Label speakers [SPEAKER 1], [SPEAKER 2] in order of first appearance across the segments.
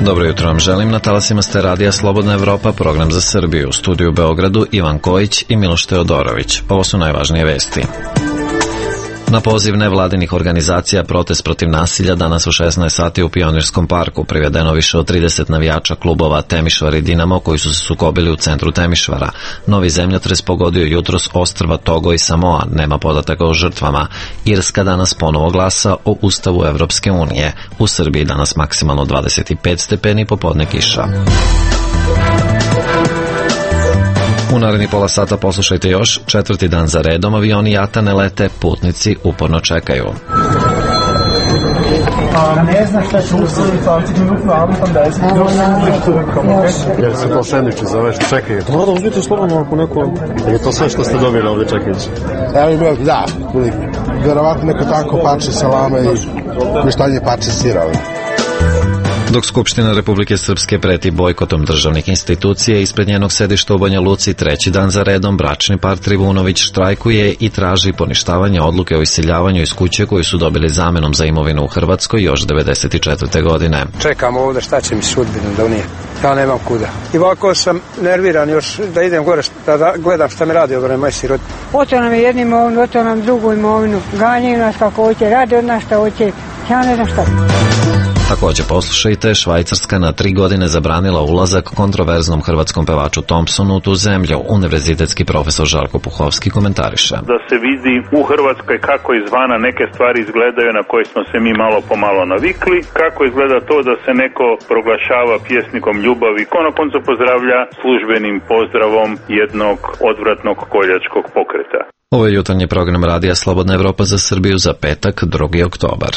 [SPEAKER 1] Dobro jutro vam želim, na talasima ste radija Slobodna Evropa, program za Srbiju. U studiju u Beogradu Ivan Kojić i Miloš Teodorović. Ovo su najvažnije vesti. Na poziv nevladinih organizacija protest protiv nasilja danas u 16 sati u Pionirskom parku privedeno više od 30 navijača klubova Temišvar i Dinamo koji su se sukobili u centru Temišvara. Novi zemljotres pogodio jutros ostrva Togo i Samoa, nema podataka o žrtvama. Irska danas ponovo glasa o Ustavu Evropske unije. U Srbiji danas maksimalno 25 stepeni, popodne kiša. U naredni pola sata poslušajte još, 4. dan za redom avioni JAT-a ne lete, putnici uporno čekaju.
[SPEAKER 2] Ne znam šta će ustaviti, ali ti minutno autom 10.
[SPEAKER 3] Jer se to sandviče zove što čekaju. Mora da uzmite slobodno ako neko... Je to sve što ste dobili ovdje čekajući?
[SPEAKER 4] Evo da, verovatno neko tanko parče salame i mištanje parče sira.
[SPEAKER 1] Dok Skupština Republike Srpske preti bojkotom državnih institucija, ispred njenog sedišta u Banja Luci 3. dan za redom bračni par Trivunović štrajkuje i traži poništavanje odluke o iseljavanju iz kuće koju su dobili zamenom za imovinu u Hrvatskoj još 1994. godine.
[SPEAKER 5] Čekam ovdje šta će mi sudbina donijeti. Ja nemam kuda. I ovako sam nerviran još da idem gore da gledam šta mi radi obrane moj sirot.
[SPEAKER 6] Oto nam je jednu imovinu, oto nam drugu imovinu. Ganjaju nas kako hoće, rade od nas šta hoće. Ja ne znam šta.
[SPEAKER 1] Također poslušajte, Švajcarska na 3 godine zabranila ulazak kontroverznom hrvatskom pevaču Thompsonu u tu zemlju. Univerzitetski profesor Žarko Puhovski komentariše.
[SPEAKER 7] Da se vidi u Hrvatskoj kako izvana neke stvari izgledaju na koje smo se mi malo po malo navikli, kako izgleda to da se neko proglašava pjesnikom ljubavi, ko na koncu pozdravlja službenim pozdravom jednog odvratnog koljačkog pokreta.
[SPEAKER 1] Ovo je jutarnji program radija Slobodna Evropa za Srbiju za petak, 2. oktobar.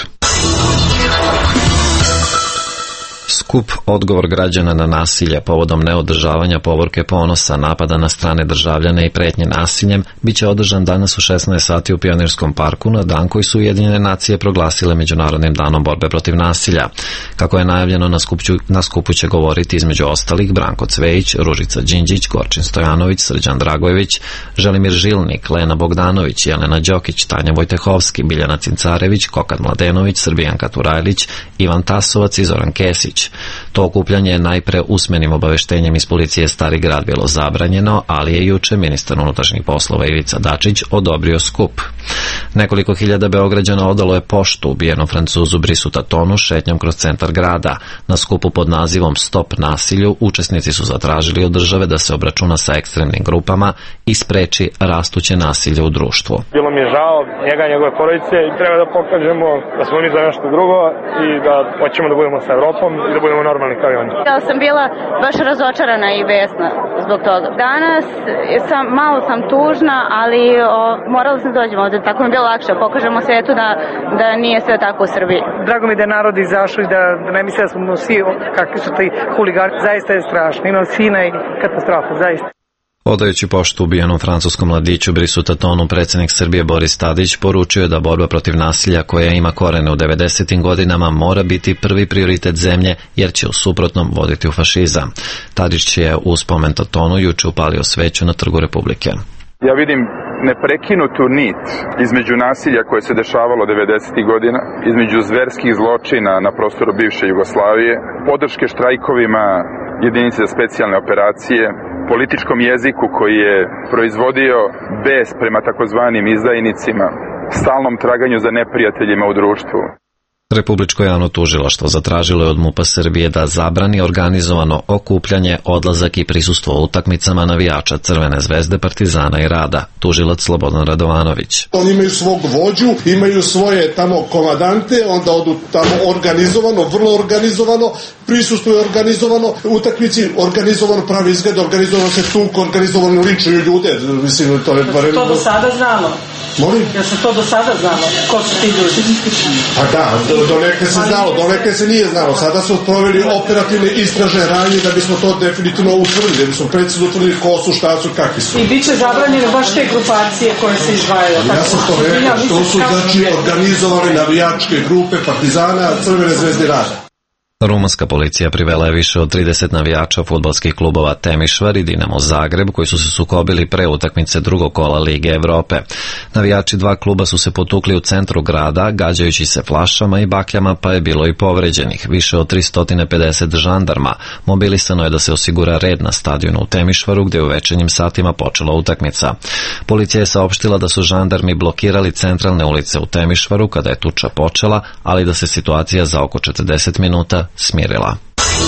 [SPEAKER 1] Skup odgovor građana na nasilje povodom neodržavanja povorke Ponosa, napada na strane državljane i pretnje nasiljem biće održan danas u 16 sati u Pionirskom parku na dan koji su Ujedinjene nacije proglasile Međunarodnim danom borbe protiv nasilja. Kako je najavljeno, na skupu će govoriti između ostalih Branko Cvejić, Ružica Đinđić, Gorčin Stojanović, Srđan Dragojević, Želimir Žilnik, Lena Bogdanović, Jelena Đokić, Tanja Vojtehovski, Biljana Cincarević, Kokad Mladenović, Srbijanka Turajlić, Ivan Tasovac i Zoran Kesić. To okupljanje je najpre usmenim obaveštenjem iz policije Stari grad bilo zabranjeno, ali je juče ministar unutrašnjih poslova Ivica Dačić odobrio skup. Nekoliko hiljada Beograđana odalo je poštu ubijenom Francuzu Brisu Tatonu šetnjom kroz centar grada. Na skupu pod nazivom Stop nasilju učesnici su zatražili od države da se obračuna sa ekstremnim grupama i spreči rastuće nasilje u društvu.
[SPEAKER 8] Bilo mi je žao njega i njegove porodice i treba da pokažemo da smo mi za nešto drugo i da hoćemo da budemo sa Evropom i da budemo normalni kao i oni.
[SPEAKER 9] Ja sam bila baš razočarana i besna zbog toga. Danas malo sam tužna, ali morala sam dođemo ovdje, tako mi je bilo lakše. Pokažemo svijetu da nije sve tako u Srbiji.
[SPEAKER 2] Drago mi da je narod izašao i da ne misle da smo svi kakvi su ti huligani. Zaista je strašno. Ima sina i katastrofa, zaista.
[SPEAKER 1] Odajući poštu ubijenom francuskom mladiću Brisu Tatonu, predsjednik Srbije Boris Tadić poručio je da borba protiv nasilja koja ima korene u 90. godinama mora biti prvi prioritet zemlje jer će u suprotnom voditi u fašizam. Tadić je u spomen Tatonu juče upalio sveću na Trgu Republike.
[SPEAKER 10] Ja vidim neprekinutu nit između nasilja koje se dešavalo 90. godina, između zverskih zločina na prostoru bivše Jugoslavije, podrške štrajkovima jedinice za specijalne operacije, političkom jeziku koji je proizvodio bes prema takozvanim izdajnicima, stalnom traganju za neprijateljima u društvu.
[SPEAKER 1] Republičko javno tužilaštvo zatražilo je od MUP-a Srbije da zabrani organizovano okupljanje, odlazak i prisustvo u utakmicama navijača Crvene zvezde, Partizana i Rada. Tužilac Slobodan Radovanović.
[SPEAKER 4] Oni imaju svog vođu, imaju svoje tamo komandante, onda odu tamo organizovano, vrlo organizovano, prisustuje organizovano, utakmici organizovano, pravi izgled, organizovano se tuku, organizovano linčuju ljude. Mislim, to je barem...
[SPEAKER 2] To do sada znamo.
[SPEAKER 4] Molim?
[SPEAKER 2] Ja sam to do sada znamo. Ko su ti ljudi?
[SPEAKER 4] Pa da, donekle se znalo, donekle se nije znalo. Sada su proveli operativne istražne radnje da bismo to definitivno utvrdili, da bismo precizno utvrdili ko su, šta su, kakvi su.
[SPEAKER 2] I bit će zabranjene baš te grupacije koje se izdvajaju.
[SPEAKER 4] Ja sam to rekao, to su znači organizovane navijačke grupe Partizana, Crvene zvezde, Rada.
[SPEAKER 1] Rumunska policija privela je više od 30 navijača fudbalskih klubova Temišvar i Dinamo Zagreb koji su se sukobili pre utakmice drugog kola Lige Evrope. Navijači dva kluba su se potukli u centru grada, gađajući se flašama i bakljama, pa je bilo i povređenih. Više od 350 žandarma. Mobilisano je da se osigura red na stadionu u Temišvaru gdje je u večernjim satima počela utakmica. Policija je saopštila da su žandarmi blokirali centralne ulice u Temišvaru kada je tuča počela, ali da se situacija za oko 40 minuta smirila.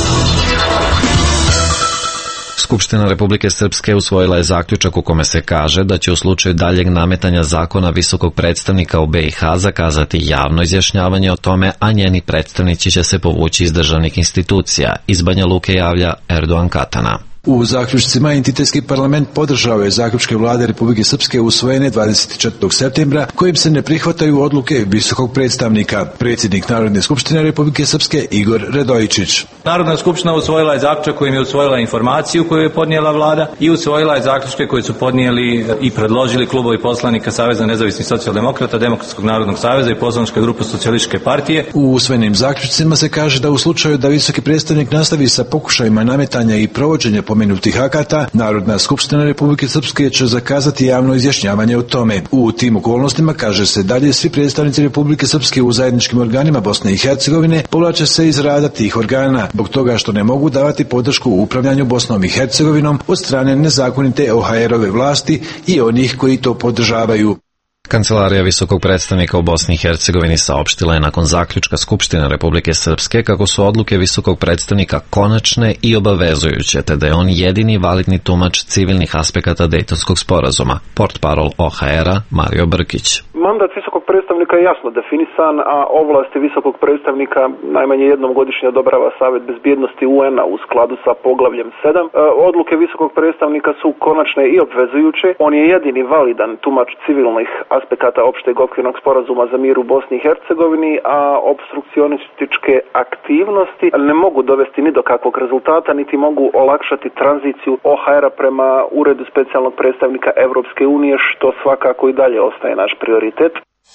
[SPEAKER 1] Skupština Republike Srpske usvojila je zaključak u kome se kaže da će u slučaju daljeg nametanja zakona visokog predstavnika u BiH zakazati javno izjašnjavanje o tome, a njeni predstavnici će se povući iz državnih institucija. Iz Banja Luke javlja Erdogan Katana.
[SPEAKER 11] U zaključcima entitetski parlament podržao je zaključke vlade Republike Srpske usvojene 24. septembra kojim se ne prihvataju odluke visokog predstavnika. Predsjednik Narodne skupštine Republike Srpske Igor Radojičić.
[SPEAKER 12] Narodna skupština usvojila je zaključak kojim je usvojila informaciju koju je podnijela vlada i usvojila je zaključke koje su podnijeli i predložili klubovi poslanika Saveza nezavisnih socijaldemokrata, Demokratskog narodnog saveza i poslanička grupa Socijalističke partije.
[SPEAKER 11] U usvojenim zaključcima se kaže da u slučaju da visoki predstavnik nastavi sa pokušajima nametanja i provođenja pomenutih akata, Narodna skupština Republike Srpske će zakazati javno izjašnjavanje o tome. U tim okolnostima, kaže se dalje, svi predstavnici Republike Srpske u zajedničkim organima Bosne i Hercegovine povlače se iz rada tih organa, zbog toga što ne mogu davati podršku u upravljanju Bosnom i Hercegovinom od strane nezakonite OHR-ove vlasti i onih koji to podržavaju.
[SPEAKER 1] Kancelarija visokog predstavnika u Bosni i Hercegovini saopštila je nakon zaključka Skupštine Republike Srpske kako su odluke visokog predstavnika konačne i obavezujuće, te da je on jedini validni tumač civilnih aspekata Dejtonskog sporazuma. Portparol OHR-a Mario Brkić.
[SPEAKER 13] Mandat visokog predstavnika je jasno definisan, a ovlasti visokog predstavnika najmanje jednom godišnje odobrava Savjet bezbjednosti UN-a u skladu sa poglavljem 7. Odluke visokog predstavnika su konačne i obvezujuće. On je jedini validan tumač civilnih aspekata opšteg okvirnog sporazuma za mir u Bosni i Hercegovini, a obstrukcionističke aktivnosti ne mogu dovesti ni do kakvog rezultata, niti mogu olakšati tranziciju OHR-a prema Uredu specijalnog predstavnika Evropske unije, što svakako i dalje ostaje naš prioritet.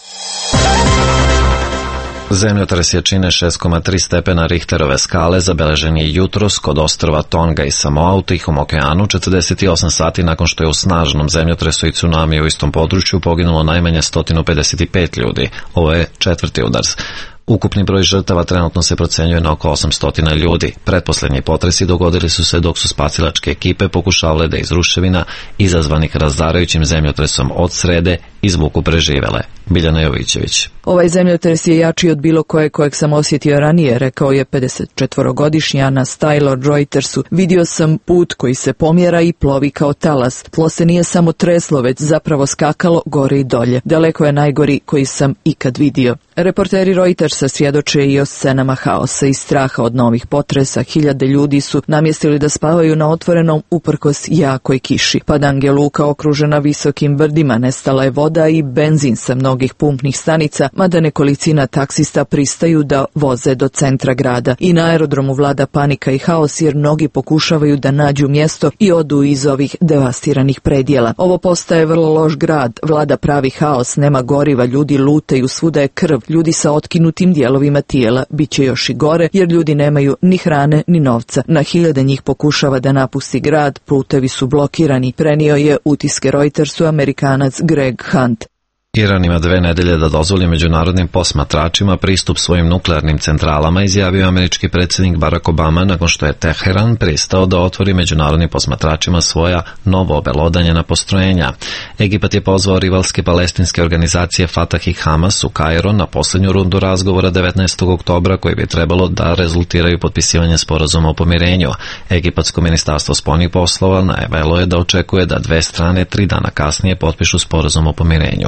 [SPEAKER 1] Zemljotres jačine 6,3 stepena Richterove skale zabeležen je jutros kod ostrva Tonga i Samoa u Tihom okeanu 48 sati nakon što je u snažnom zemljotresu i tsunamiju u istom području poginulo najmanje 155 ljudi. Ovo je 4. udar. Ukupni broj žrtava trenutno se procenjuje na oko 800 ljudi. Pretposlednji potresi dogodili su se dok su spasilačke ekipe pokušavale da iz ruševina izazvanih razarajućim zemljotresom od srede izvuku preživele. Biljana Jovićević.
[SPEAKER 14] Ovaj zemljotres je jači od bilo kojeg sam osjetio ranije, rekao je 54-godišnji Anas Taylor Reutersu. Vidio sam put koji se pomjera i plovi kao talas. Tlo se nije samo treslo, već zapravo skakalo gore i dolje. Daleko je najgori koji sam ikad vidio. Reporteri Reutersa svjedoče i o scenama haosa i straha od novih potresa. Hiljade ljudi su namjestili da spavaju na otvorenom uprkos jakoj kiši. Padang je luka okružena visokim brdima, nestala je voda i benzin sa mnogih pumpnih stanica, mada nekolicina taksista pristaju da voze do centra grada. I na aerodromu vlada panika i haos jer mnogi pokušavaju da nađu mjesto i odu iz ovih devastiranih predjela. Ovo postaje vrlo loš grad, vlada pravi haos, nema goriva, ljudi lutaju, svuda je krv, ljudi sa otkinutim dijelovima tijela. Biće još i gore jer ljudi nemaju ni hrane ni novca. Na hiljade njih pokušava da napusti grad, putevi su blokirani, prenio je utiske Reutersu Amerikanac Greg Hunt.
[SPEAKER 1] Iran ima 2 nedelje da dozvoli međunarodnim posmatračima pristup svojim nuklearnim centralama, izjavio američki predsjednik Barack Obama nakon što je Teheran pristao da otvori međunarodnim posmatračima svoja novo obelodanjena postrojenja. Egipat je pozvao rivalske palestinske organizacije Fatah i Hamas u Kairo na posljednju rundu razgovora 19. oktobra koji bi trebalo da rezultiraju potpisivanje sporazuma o pomirenju. Egipatsko ministarstvo spoljnih poslova najavilo je da očekuje da 2 strane 3 dana kasnije potpišu sporazum o pomirenju.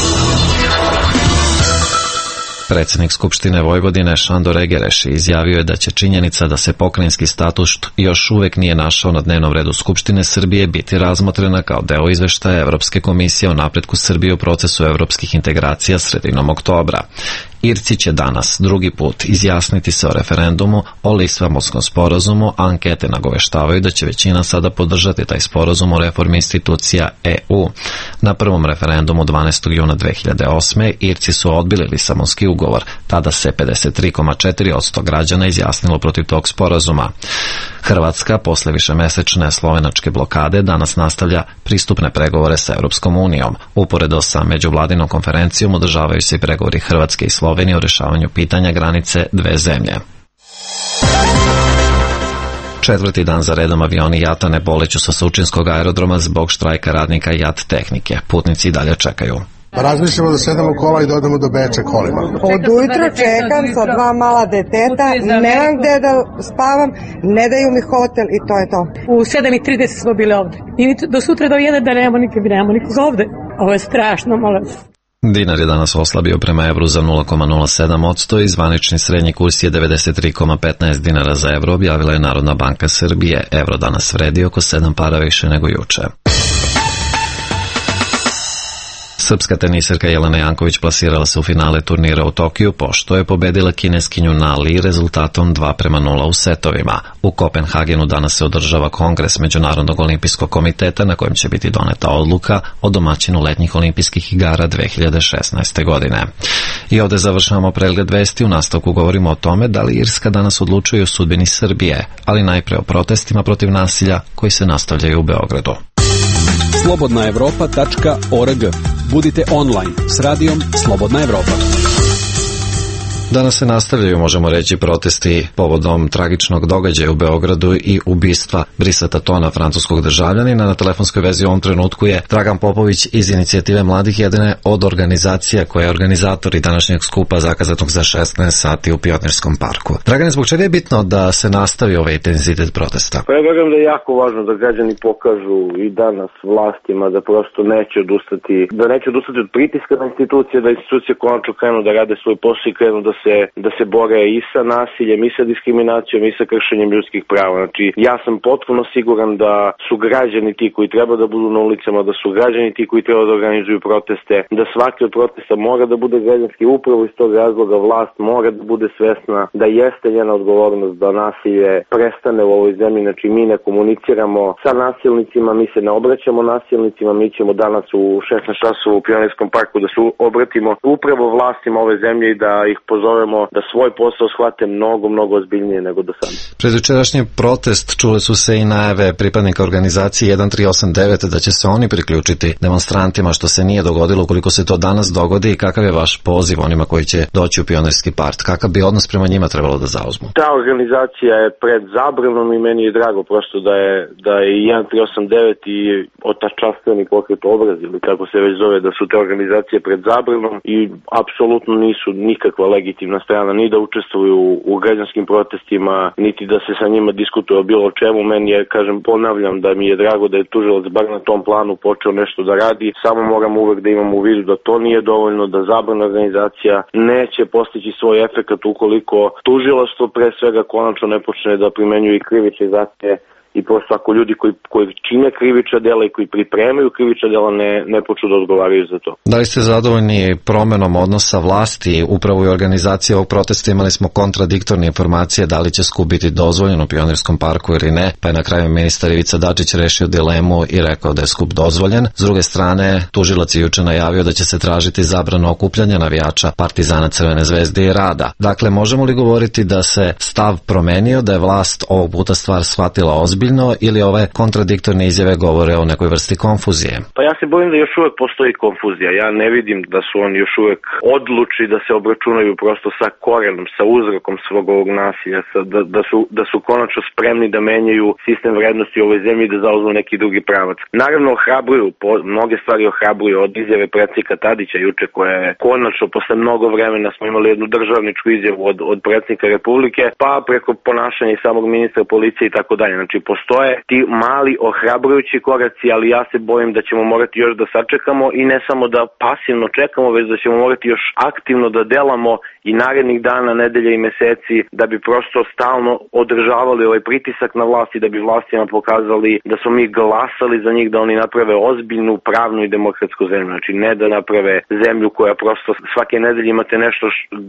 [SPEAKER 1] Predsjednik Skupštine Vojvodine Šandor Egereš izjavio je da će činjenica da se pokrajinski status još uvijek nije našao na dnevnom redu Skupštine Srbije biti razmotrena kao deo izveštaja Evropske komisije o napretku Srbije u procesu evropskih integracija sredinom oktobra. Irci će danas drugi put izjasniti se o referendumu o Lisabonskom sporazumu, a ankete nagoveštavaju da će većina sada podržati taj sporazum o reformi institucija EU. Na prvom referendumu 12. juna 2008. Irci su odbili Lisabonski ugovor, tada se 53,4% građana izjasnilo protiv tog sporazuma. Hrvatska, posle višemesečne slovenačke blokade, danas nastavlja pristupne pregovore sa Europskom unijom. Uporedo sa međuvladinom konferencijom održavaju se i pregovori Hrvatske i Slovenije o rešavanju pitanja granice dve zemlje. Četvrti dan za redom avioni JAT-a ne poleću sa Surčinskog aerodroma zbog štrajka radnika JAT tehnike. Putnici i dalje čekaju.
[SPEAKER 15] Razmišljamo da sedemo u kola i da odemo do Beča kolima.
[SPEAKER 16] Od ujutro čekam sa dva mala deteta, nemam gde da spavam, ne daju mi hotel i to je to.
[SPEAKER 17] U 7:30 smo bili ovde. I do sutra do 1 da nemamo nikoga ovde. Ovo je strašno, molim.
[SPEAKER 1] Dinar je danas oslabio prema evru za 0,07% i zvanični srednji kurs je 93,15 dinara za evro, objavila je Narodna banka Srbije. Evro danas vredi oko 7 para više nego juče. Srpska teniserka Jelena Janković plasirala se u finale turnira u Tokiju pošto je pobedila kineskinju Na Li rezultatom 2:0 u setovima. U Kopenhagenu danas se održava kongres Međunarodnog olimpijskog komiteta na kojem će biti doneta odluka o domaćinu letnjih olimpijskih igara 2016. godine. I ovde završavamo pregled vesti, u nastavku govorimo o tome da li Irska danas odlučuje o sudbini Srbije, ali najpre o protestima protiv nasilja koji se nastavljaju u Beogradu.
[SPEAKER 18] slobodnaevropa.org. Budite online s radijom Slobodna Evropa.
[SPEAKER 1] Danas se nastavljaju, možemo reći, protesti povodom tragičnog događaja u Beogradu i ubistva Brissata Tona, francuskog državljanina. Na telefonskoj vezi u ovom trenutku je Dragan Popović iz Inicijative mladih, jedne od organizacija koja je organizator i današnjeg skupa zakazanog za 16 sati u Pionirskom parku. Dragane, zbog čega je bitno da se nastavi ovaj intenzitet protesta?
[SPEAKER 19] Pa ja verujem da je jako važno da građani pokažu i danas vlastima da prosto neće odustati od pritiska na institucije, da institucije konačno krenu da rade svoj posao i krenu da se bore i sa nasiljem, i sa diskriminacijom, i sa kršenjem ljudskih prava. Znači, ja sam potpuno siguran da su građani ti koji treba da budu na ulicama, da su građani ti koji treba da organizuju proteste, da svaki od protesta mora da bude građanski, upravo iz tog razloga vlast mora da bude svesna da jeste njena odgovornost da nasilje prestane u ovoj zemlji. Znači, mi ne komuniciramo sa nasilnicima, mi se ne obraćamo nasilnicima, mi ćemo danas u 16 časova u Pionirskom parku da se obratimo upravo vlastima ove zemlje i da ih pozovemo da svoj posao shvate mnogo ozbiljnije nego do sada.
[SPEAKER 1] Predjučerašnji protest, čule su se i najave pripadnika organizacije 1389 da će se oni priključiti demonstrantima, što se nije dogodilo. Koliko se to danas dogodi i kakav je vaš poziv onima koji će doći u Pionirski park? Kakav bi odnos prema njima trebalo da zauzmu?
[SPEAKER 19] Ta organizacija je pred zabranom i meni je drago prosto da je 1389 i otačastveni pokret Obraz, ili kako se već zove, da su te organizacije pred zabranom i apsolutno nisu nikakva legitimna strana ni da učestvuju u građanskim protestima, niti da se sa njima diskutuje o bilo čemu. Meni je, ponavljam, da mi je drago da je tužilac bar na tom planu počeo nešto da radi, samo moramo uvek da imamo u vidu da to nije dovoljno, da zabrana organizacija neće postići svoj efekat ukoliko tužilaštvo pre svega konačno ne počne da primenjuje i krivične zahteve i prosto ako ljudi koji čine krivična dela i koji pripremaju krivična dela ne počnu da odgovaraju za to.
[SPEAKER 1] Da li ste zadovoljni promenom odnosa vlasti upravo u organizaciji ovog protesta? Imali smo kontradiktorne informacije da li će skup biti dozvoljen u Pionirskom parku ili ne, pa je na kraju ministar Ivica Dačić rešio dilemu i rekao da je skup dozvoljen. S druge strane, tužilac je juče najavio da će se tražiti zabrana okupljanja navijača Partizana, Crvene zvezde i Rada. Dakle, možemo li govoriti da se stav promenio, da je vlast ovog puta stvar shvatila ozbiljno ili ove kontradiktorne izjave govore o nekoj vrsti konfuzije?
[SPEAKER 19] Pa ja se bojim da još uvek postoji konfuzija. Ja ne vidim da su oni još uvek odlučni da se obračunaju prosto sa korenom, sa uzrokom svog ovog nasilja, da su konačno spremni da menjaju sistem vrednosti u ovoj zemlji i da zauzmu neki drugi pravac. Naravno, ohrabruju, mnoge stvari ohrabruju, od izjave predsjednika Tadića juče, koja je konačno posle mnogo vremena smo imali jednu državničku izjavu od predsjednika Republike, pa preko ponašanja i samog ministra policije i tako dalje. Znači, postoje ti mali ohrabrujući koraci, ali ja se bojim da ćemo morati još da sačekamo i ne samo da pasivno čekamo, već da ćemo morati još aktivno da delamo i narednih dana, nedelja i meseci, da bi prosto stalno održavali ovaj pritisak na vlast i da bi vlastima pokazali da smo mi glasali za njih, da oni naprave ozbiljnu, pravnu i demokratsku zemlju. Znači ne da naprave zemlju koja prosto svake nedelje imate nešto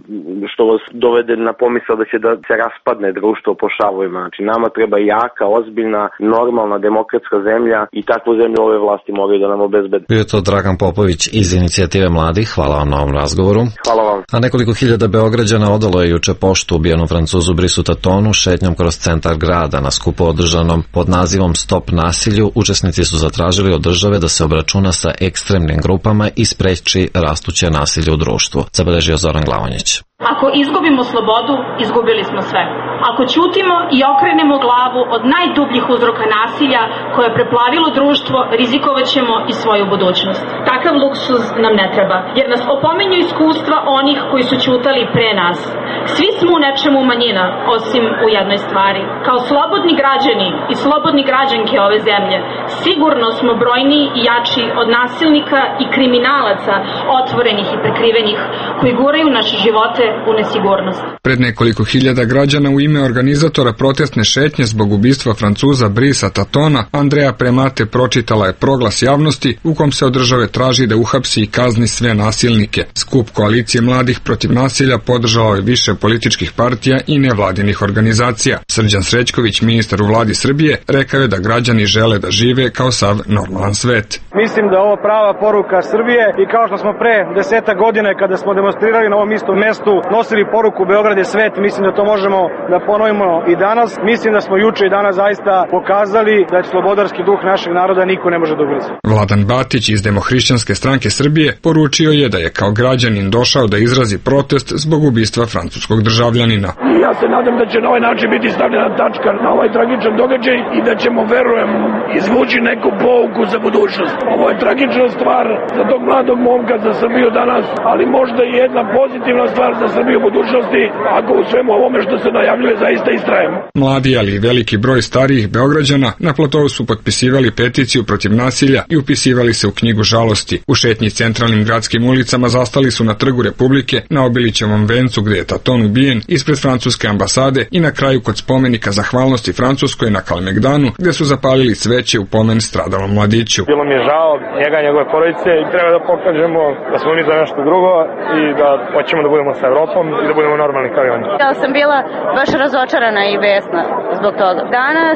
[SPEAKER 19] što vas dovede na pomisao da će da se raspadne društvo po šavovima. Znači nama treba jaka, ozbiljna, normalna, demokratska zemlja i takvu zemlju ove vlasti moraju da nam obezbede.
[SPEAKER 1] Bio je to Dragan Popović iz Inicijative mladih. Hvala vam na ovom razgovoru.
[SPEAKER 19] Hvala vam.
[SPEAKER 1] A nekoliko hiljada Beograđana odalo je juče poštu ubijenu Francuzu Brisu Tatonu šetnjom kroz centar grada. Na skupu održanom pod nazivom Stop nasilju učesnici su zatražili od države da se obračuna sa ekstremnim grupama i spreči rastuće nasilje u društvu, zabeležio Zoran Glavonjić.
[SPEAKER 20] Ako izgubimo slobodu, izgubili smo sve. Ako ćutimo i okrenemo glavu od najdubljih uzroka nasilja koje je preplavilo društvo, rizikovat ćemo i svoju budućnost. Takav luksuz nam ne treba, jer nas opominju iskustva onih koji su ćutali pre nas. Svi smo u nečemu manjina, osim u jednoj stvari. Kao slobodni građani i slobodni građanke ove zemlje, sigurno smo brojniji i jači od nasilnika i kriminalaca, otvorenih i prekrivenih, koji guraju naše živote u nesigurnost.
[SPEAKER 21] Pred nekoliko hiljada građana u ime organizatora protestne šetnje zbog ubistva Francuza Brisa Tatona, Andreja Premate pročitala je proglas javnosti u kom se od države traži da uhapsi i kazni sve nasilnike. Skup koalicije mladih protiv nasilja podržalo je više političkih partija i nevladinih organizacija. Srđan Srećković, ministar u vladi Srbije, rekao je da građani žele da žive kao sav normalan svet.
[SPEAKER 5] Mislim da je ovo prava poruka Srbije i kao što smo pre 10 godina kada smo demonstrirali na ovom istom mestu nosili poruku Beograd je svet, mislim da to možemo da ponovimo i danas. Mislim da smo juče i danas zaista pokazali da je slobodarski duh našeg naroda niko ne može da ugrozi.
[SPEAKER 21] Vladan Batić iz Demohrišćanske stranke Srbije poručio je da je kao građanin došao da izrazi protest zbog ubistva francuskog državljanina.
[SPEAKER 22] Ja se nadam da će na ovaj način biti stavljena tačka na ovaj tragičan događaj i da ćemo, verujem, izvući neku pouku za budućnost. Ovo je tragična stvar za tog mladog momka, za Srbiju danas, ali možda i jedna pozitivna stvar za Srbiju u budućnosti, ako u svemu ovome što se najavljuje zaista istrajemo.
[SPEAKER 21] Mladi, ali i veliki broj starijih Beograđana na platovu su potpisivali peticiju protiv nasilja i upisivali se u knjigu žalosti. U šetnji centralnim gradskim ulicama zastali su na Trgu Republike, na Obilićevom vencu gde je Taton ubijen, ispred francuske ambasade i na kraju kod spomenika zahvalnosti Francuskoj na Kalemegdanu, gde su zapalili cveće u pomen stradalom mladiću.
[SPEAKER 8] Bilo mi je žao njega i njegove porodice i treba da pokažemo da smo oni za nešto drugo i da hoćemo da budemo sa Evropom i da budemo normalni kao i oni.
[SPEAKER 9] Ja sam bila baš razočarana i besna zbog toga. Danas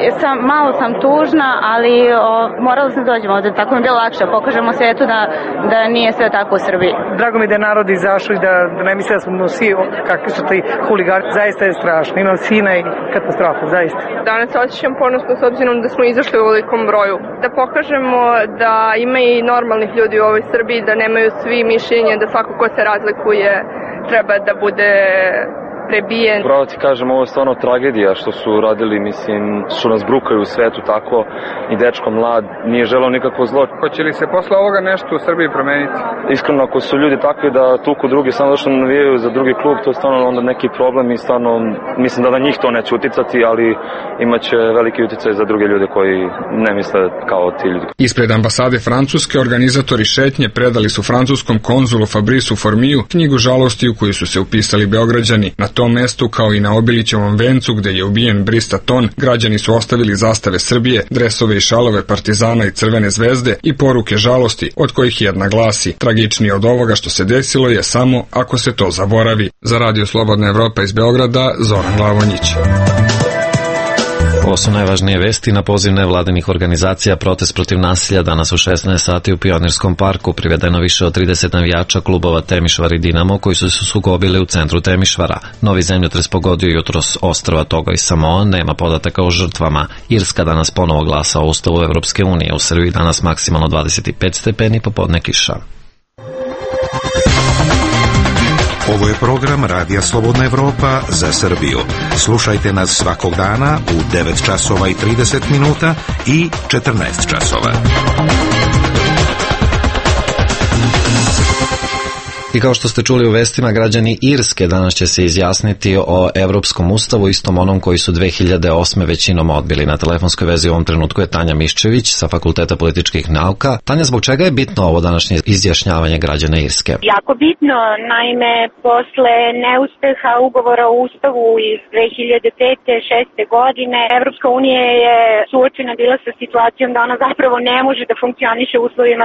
[SPEAKER 9] malo sam tužna, ali morala sam da dođem ovde, tako mi je bilo lakše. Pokažemo svetu da nije sve tako u Srbiji.
[SPEAKER 2] Drago mi da je narod izašao i da ne misle da smo svi kakvi su ti huligani. Zaista je strašno. Imam sina i katastrofa, zaista.
[SPEAKER 23] Danas osjećam ponosno s obzirom da smo izašli u velikom broju. Da pokažemo da ima i normalnih ljudi u ovoj Srbiji, da nemaju svi mišljenje, da svako ko se razlikuje treba da bude prebijen.
[SPEAKER 24] Pravo ti kažem, ovo je stvarno tragedija što su radili, mislim, što nas brukaju u svetu tako i dečko mlad nije želeo nikakvo zlo.
[SPEAKER 21] Hoće li se posle ovoga nešto u Srbiji promeniti?
[SPEAKER 24] Iskreno, ako su ljudi takvi da tuku drugi samo što navijaju za drugi klub, to je stvarno onda neki problem i stvarno mislim da na njih to neće uticati, ali imaće veliki uticaj za druge ljude koji ne misle kao ti ljudi.
[SPEAKER 21] Ispred ambasade Francuske organizatori šetnje predali su francuskom konzulu Fabrisu Formiju knjigu žalosti u koju su se upisali Beograđani. Na tom mestu, kao i na Obilićevom vencu gde je ubijen Bris Taton, građani su ostavili zastave Srbije, dresove i šalove Partizana i Crvene zvezde i poruke žalosti, od kojih jedna glasi: tragičnije od ovoga što se desilo je samo ako se to zaboravi. Za Radio Slobodna Evropa iz Beograda, Zoran Glavonjić.
[SPEAKER 1] Ovo su najvažnije vesti. Na poziv nevladinih organizacija protest protiv nasilja danas u 16 sati u Pionirskom parku. Privedeno više od 30 navijača klubova Temišvar i Dinamo koji su se sukobili u centru Temišvara. Novi zemljotres pogodio jutros ostrva Togo i Samoa, nema podataka o žrtvama. Irska danas ponovo glasa o Ustavu Evropske unije. U Srbiji danas maksimalno 25 stepeni, popodne kiša.
[SPEAKER 25] Ovo je program Radija Slobodna Evropa za Srbiju. Slušajte nas svakog dana u 9 časova i 30 minuta i 14 časova.
[SPEAKER 1] I kao što ste čuli u vestima, građani Irske danas će se izjasniti o Evropskom ustavu, istom onom koji su 2008. većinom odbili. Na telefonskoj vezi u ovom trenutku je Tanja Miščević sa Fakulteta političkih nauka. Tanja, zbog čega je bitno ovo današnje izjašnjavanje građana Irske?
[SPEAKER 3] Jako bitno, naime, posle neuspeha ugovora o ustavu iz 2005-2006. godine, Evropska unija je suočena bila sa situacijom da ona zapravo ne može da funkcioniše u uslovima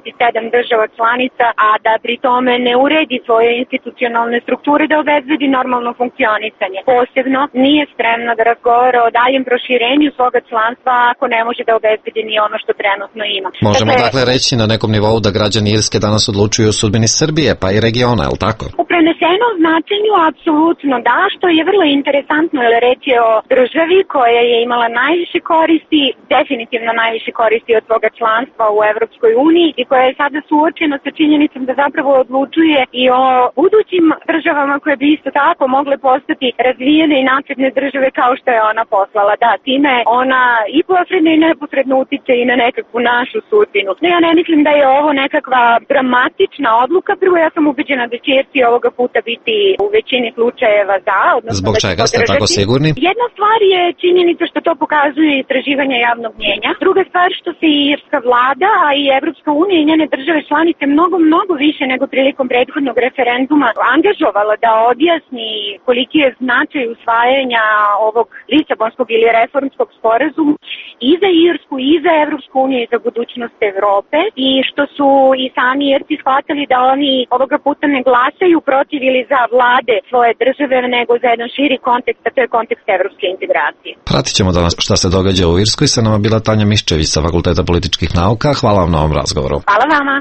[SPEAKER 3] 27 država članica, a da pri tome ne uredi svoje institucionalne strukture da obezbedi normalno funkcionisanje. Posebno nije spremna da razgovara o daljem proširenju svoga članstva ako ne može da obezbedi ni ono što trenutno ima.
[SPEAKER 1] Možemo dakle reći na nekom nivou da građani Irske danas odlučuju o sudbini Srbije, pa i regiona, je li tako?
[SPEAKER 3] U prenesenom značenju apsolutno da, što je vrlo interesantno, jer reč je o državi koja je imala najviše koristi, definitivno najviše koristi od svoga članstva u Evropskoj uniji i koja je sada suočena sa činjenicom da zapravo odlučuje i o budućim državama koje bi isto tako mogle postati razvijene i napredne države kao što je ona poslala. Da, time ona i posredno i neposredno utiče i na nekakvu našu sudbinu. No, ja ne mislim da je ovo nekakva dramatična odluka. Prvo, ja sam ubeđena da će Irci ovoga puta biti u većini slučajeva za.
[SPEAKER 1] Zbog čega ste tako sigurni?
[SPEAKER 3] Jedna stvar je činjenica što to pokazuje istraživanja javnog mnjenja. Druga stvar što se i irska vlada, a i Evropska unija i njene države članice mnogo više nego prilikom prethodnog referenduma angažovala da objasni koliki je značaj usvajanja ovog Lisabonskog ili reformskog sporazuma i za Irsku, i za Evropsku uniju, i za budućnost Evrope, i što su i sami Irci shvatili da oni ovoga puta ne glasaju protiv ili za vlade svoje države, nego za jedan širi kontekst, a to je kontekst evropske integracije.
[SPEAKER 1] Pratit ćemo danas šta se događa u Irskoj. Sa nama bila Tanja Miščević sa Fakulteta političkih nauka. Hvala vam na ovom razgovoru.
[SPEAKER 3] Hvala vama.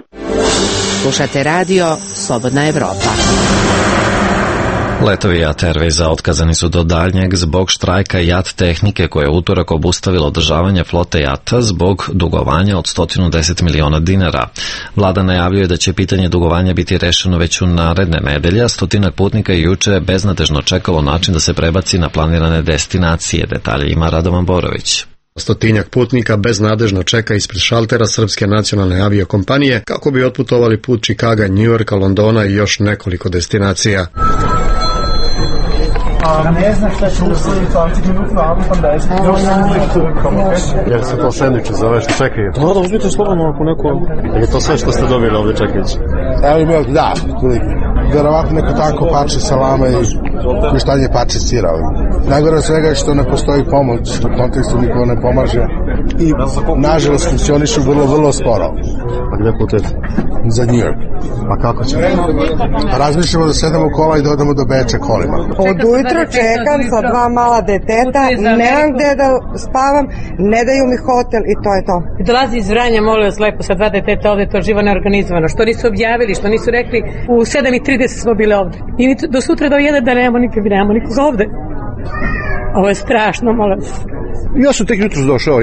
[SPEAKER 4] Slušate radio Slobodna Evropa.
[SPEAKER 1] Letovi JAT Airwaysa otkazani su do daljnjeg zbog štrajka JAT tehnike koje je utorak obustavilo održavanje flote JAT-a zbog dugovanja od 110 miliona dinara. Vlada najavljuje da će pitanje dugovanja biti rešeno već u naredne nedelje, a stotinak putnika je juče beznadežno čekalo način da se prebaci na planirane destinacije. Detalje ima Radovan Borović.
[SPEAKER 6] Stotinjak putnika beznadežno čeka ispred šaltera Srpske nacionalne aviokompanije kako bi otputovali put Čikaga, Njujorka, Londona i još nekoliko destinacija.
[SPEAKER 7] Ne znam šta će uslovi 20 minutno, ali pa 10. Još sam uvijek tu.
[SPEAKER 10] Jer se to sandviče zove što čekaju?
[SPEAKER 7] Da, uzmite slobodno ako neko...
[SPEAKER 10] Je to sve što ste dobili ovdje čekajući?
[SPEAKER 15] Evo imao, da, verovatno neko tako parče salama i koštanje parče sira. Najgore svega je što ne postoji pomoć, u kontekstu niko ne pomaže i nažalost funkcionišu vrlo sporo.
[SPEAKER 10] A gde putujete?
[SPEAKER 15] Za New York.
[SPEAKER 10] A kako ćemo?
[SPEAKER 15] Razmišljamo da sedemo u kola i da odemo do Beča kolima.
[SPEAKER 16] Od ujutro čekam sa 2 mala deteta, nemam gde da spavam, ne daju mi hotel i to je to.
[SPEAKER 17] Dolazi iz Vranja, molim vas lepo, sa 2 deteta ovde, to živo neorganizovano. Što nisu objavili, što nisu rekli, u 7:30 smo bili ovde. I do sutra do 1 da nemamo nikoga ovde. Ovo je strašno, molim vas.
[SPEAKER 10] Ja sam tek jutros došao,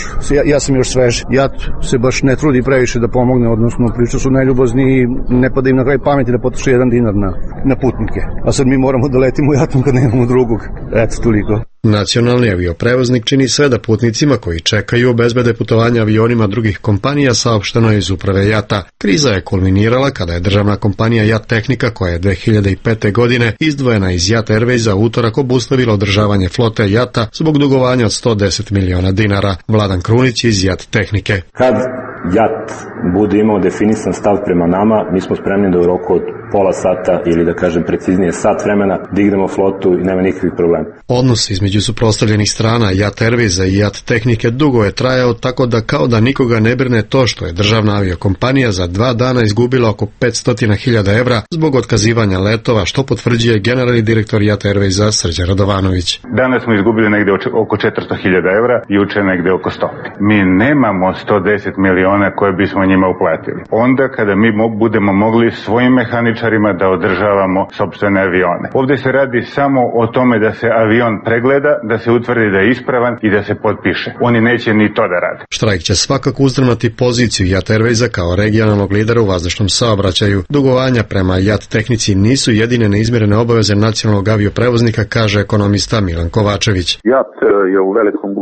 [SPEAKER 10] ja sam još svež. Ja se baš ne trudi previše da pomogne, odnosno priča su najljubozni i ne pada im na kraj pameti da potroši 1 dinar na putnike. A sad mi moramo da letimo jatom kad nemamo drugog. Eto, toliko.
[SPEAKER 6] Nacionalni avioprevoznik čini sve da putnicima koji čekaju obezbede putovanja avionima drugih kompanija, saopšteno je iz uprave JAT-a. Kriza je kulminirala kada je državna kompanija JAT Tehnika, koja je 2005. godine izdvojena iz JAT Airwaysa, utorak obustavila održavanje flote JAT-a zbog dugovanja od 110 miliona dinara. Vladan Krunić iz JAT Tehnike.
[SPEAKER 26] Kad JAT bude imao definisan stav prema nama, mi smo spremni da u roku od pola sata ili da kažem preciznije sat vremena dignemo flotu i nema nikakvih problema.
[SPEAKER 6] Odnos između suprotstavljenih strana JAT Airwaysa i JAT Tehnike dugo je trajao, tako da kao da nikoga ne brine to što je državna aviokompanija za 2 dana izgubila oko 500.000 evra zbog otkazivanja letova, što potvrđuje generalni direktor JAT Airwaysa Srđan Radovanović.
[SPEAKER 27] Danas smo izgubili negde oko 400.000 evra, juče negde oko 100. Mi nemamo 110 miliona koje bismo njima uplatili. Onda kada mi budemo mogli svojim mehaničarima da održavamo sopstvene avione. Ovdje se radi samo o tome da se avion pregleda, da se utvrdi da je ispravan i da se potpiše. Oni neće ni to da rade.
[SPEAKER 6] Štrajk će svakako uzdrmati poziciju JAT Airwaysa kao regionalnog lidera u vazdušnom saobraćaju. Dugovanja prema JAT Tehnici nisu jedine neizmirene obaveze nacionalnog avioprevoznika, kaže ekonomista Milan Kovačević.
[SPEAKER 28] JAT je u velikom gubitku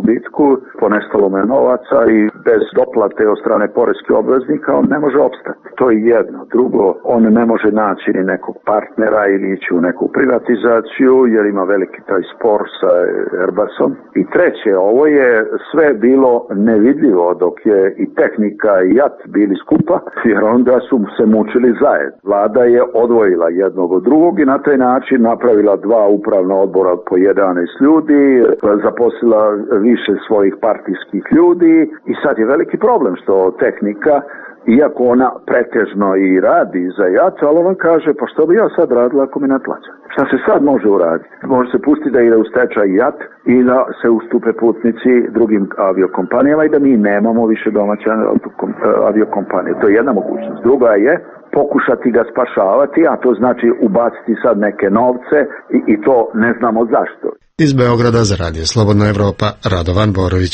[SPEAKER 11] gubitku, ponestalo me novaca i bez doplate od strane poreskih obveznika on ne može opstati. To je jedno. Drugo, on ne može naći ni nekog partnera ili ići u neku privatizaciju jer ima veliki taj spor sa Airbusom. I treće, ovo je sve bilo nevidljivo dok je i tehnika i JAT bili skupa, jer onda su se mučili zajedno. Vlada je odvojila jednog od drugog i na taj način napravila 2 upravna odbora po 11 ljudi, zaposlila više svojih partijskih ljudi i sad je veliki problem što tehnika, iako ona pretežno i radi za JAT, ali ona kaže, pa što bi ja sad radila ako mi ne plaća? Šta se sad može uraditi? Može se pustiti da ide u stečaj JAT i da se ustupe putnici drugim aviokompanijama i da mi nemamo više domaće aviokompanije. To je jedna mogućnost. Druga je pokušati ga spašavati, a to znači ubaciti sad neke novce i to ne znamo zašto.
[SPEAKER 6] Iz Beograda za Radio Slobodna Evropa, Radovan Borović.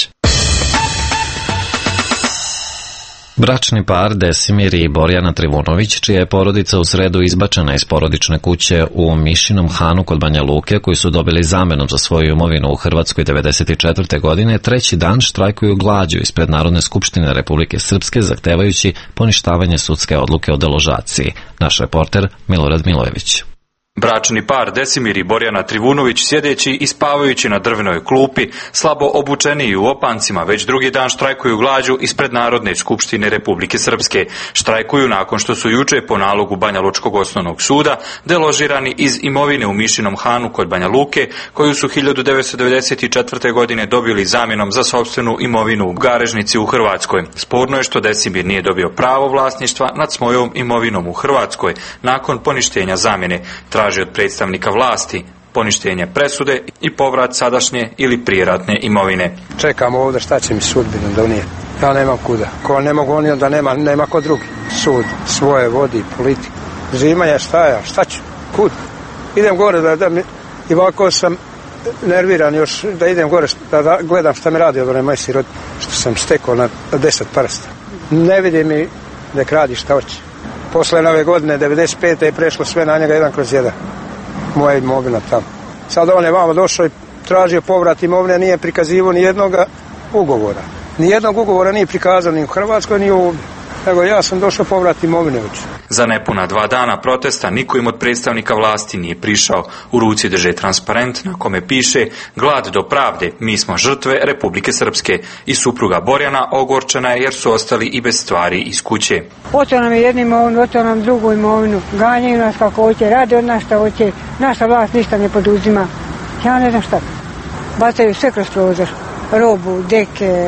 [SPEAKER 1] Bračni par Desimir i Borjana Trivunović, čija je porodica u sredu izbačena iz porodične kuće u Mišinom Hanu kod Banja Luke, koji su dobili zamenu za svoju imovinu u Hrvatskoj 1994. godine, treći dan štrajkuju glađu ispred Narodne skupštine Republike Srpske, zahtevajući poništavanje sudske odluke o deložaciji. Naš reporter Milorad Milojević.
[SPEAKER 12] Bračni par Desimir i Borjana Trivunović, sjedeći i spavajući na drvenoj klupi, slabo obučeni i u opancima, već drugi dan štrajkuju glađu ispred Narodne skupštine Republike Srpske. Štrajkuju nakon što su juče po nalogu Banja Lučkog osnovnog suda deložirani iz imovine u Mišinom Hanu kod Banja Luke, koju su 1994. godine dobili zamjenom za sopstvenu imovinu u Garežnici u Hrvatskoj. Sporno je što Desimir nije dobio pravo vlasništva nad svojom imovinom u Hrvatskoj nakon poništenja zamjene. Traži od predstavnika vlasti poništenje presude i povrat sadašnje ili prijeratne imovine.
[SPEAKER 13] Čekamo ovdje šta će mi sudbina donijeti. Ja nemam kuda. Ko ne mogu oni, onda nema ko drugi. Sud svoje vodi, politiku. Zimanje šta ću? Kud? Idem gore i ovako sam nerviran još da idem gore da gledam šta mi radi od one moje sirote što sam stekao na 10 prsta. Ne vidi mi nek radi šta hoće. Posle nove godine, 95. je prešlo sve na njega 1/1. Moja imovina tamo. Sad on je vamo došao i tražio povrat imovine, nije prikazivao ni jednog ugovora. Nijednog ugovora nije prikazao ni u Hrvatskoj, ni u... Nego ja sam došao povrat imovine ući.
[SPEAKER 12] Za nepuna 2 dana protesta niko im od predstavnika vlasti nije prišao. U ruci drže transparent na kome piše "Glad do pravde, mi smo žrtve Republike Srpske" i supruga Borjana ogorčena je jer su ostali i bez stvari iz kuće.
[SPEAKER 14] Oteo nam jednu imovinu, oteo nam drugu imovinu, ganjaju nas kako hoće, rade od nas šta hoće, naša vlast ništa ne poduzima. Ja ne znam šta. Bacaju sve kroz prozor, robu, deke,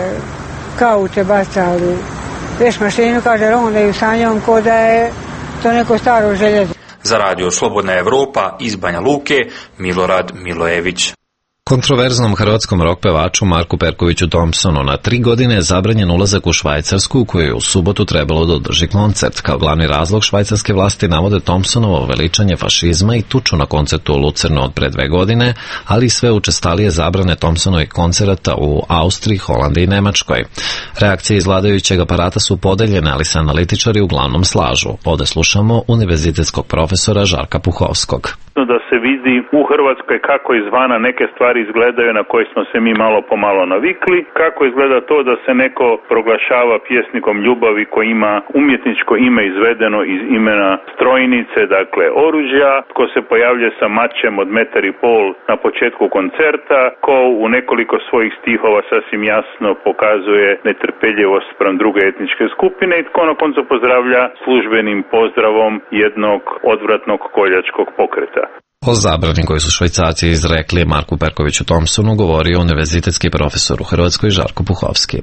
[SPEAKER 14] kauče bacali. Veš mašinu, kaže, onda ju sanjom ko da je to neko staro željezo.
[SPEAKER 12] Za Radio Slobodna Evropa iz Banja Luke, Milorad Milojević.
[SPEAKER 1] Kontroverznom hrvatskom rock pevaču Marku Perkoviću Thompsonu na 3 godine je zabranjen ulazak u Švajcarsku, koju je u subotu trebalo da održi koncert. Kao glavni razlog švajcarske vlasti navode Thompsonovo veličanje fašizma i tuču na koncertu u Lucernu od pre 2 godine, ali i sve učestalije zabrane Thompsonovih koncerata u Austriji, Holandiji i Nemačkoj. Reakcije iz vladajućeg aparata su podeljene, ali se analitičari uglavnom slažu. Ovde slušamo univerzitetskog profesora Žarka Puhovskog.
[SPEAKER 18] Da se vidi u Hrvatskoj kako izvana neke stvari izgledaju na koje smo se mi malo po malo navikli, kako izgleda to da se neko proglašava pjesnikom ljubavi koji ima umjetničko ime izvedeno iz imena strojnice, dakle oružja, ko se pojavlja sa mačem od 1,5 m na početku koncerta, ko u nekoliko svojih stihova sasvim jasno pokazuje netrpeljivost spram druge etničke skupine i tko na koncu pozdravlja službenim pozdravom jednog odvratnog koljačkog pokreta.
[SPEAKER 1] O zabrani koju su Švajcarci izrekli Marku Perkoviću Thompsonu govorio univerzitetski profesor u Hrvatskoj Žarko Puhovski.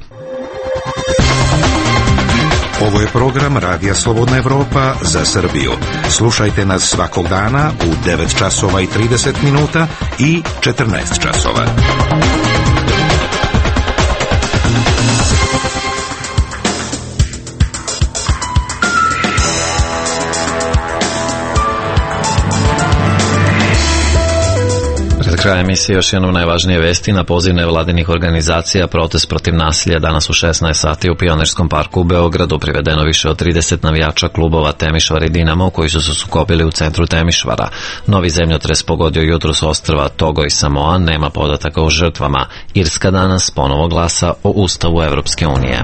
[SPEAKER 25] Ovo je program Radija Slobodna Evropa za Srbiju. Slušajte nas svakog dana u 9 časova i 30 minuta i 14 časova.
[SPEAKER 1] kraja emisije još jednom najvažnije vesti. Na poziv nevladinih organizacija protest protiv nasilja danas u 16 sati u Pionirskom parku u Beogradu privedeno više od 30 navijača klubova Temišvar i Dinamo koji su se sukobili u centru Temišvara. Novi zemljotres pogodio jutros ostrva Togo i Samoa, nema podataka o žrtvama. Irska danas ponovo glasa o Ustavu Evropske unije.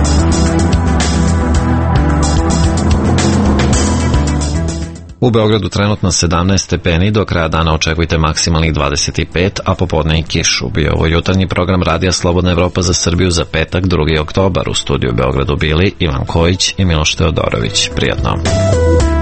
[SPEAKER 1] U Beogradu trenutno 17 stepeni, do kraja dana očekujte maksimalnih 25, a popodne i kišu. Bio ovo jutarnji program Radija Slobodna Evropa za Srbiju za petak, 2. oktobar. U studiju u Beogradu bili Ivan Kojić i Miloš Teodorović. Prijatno.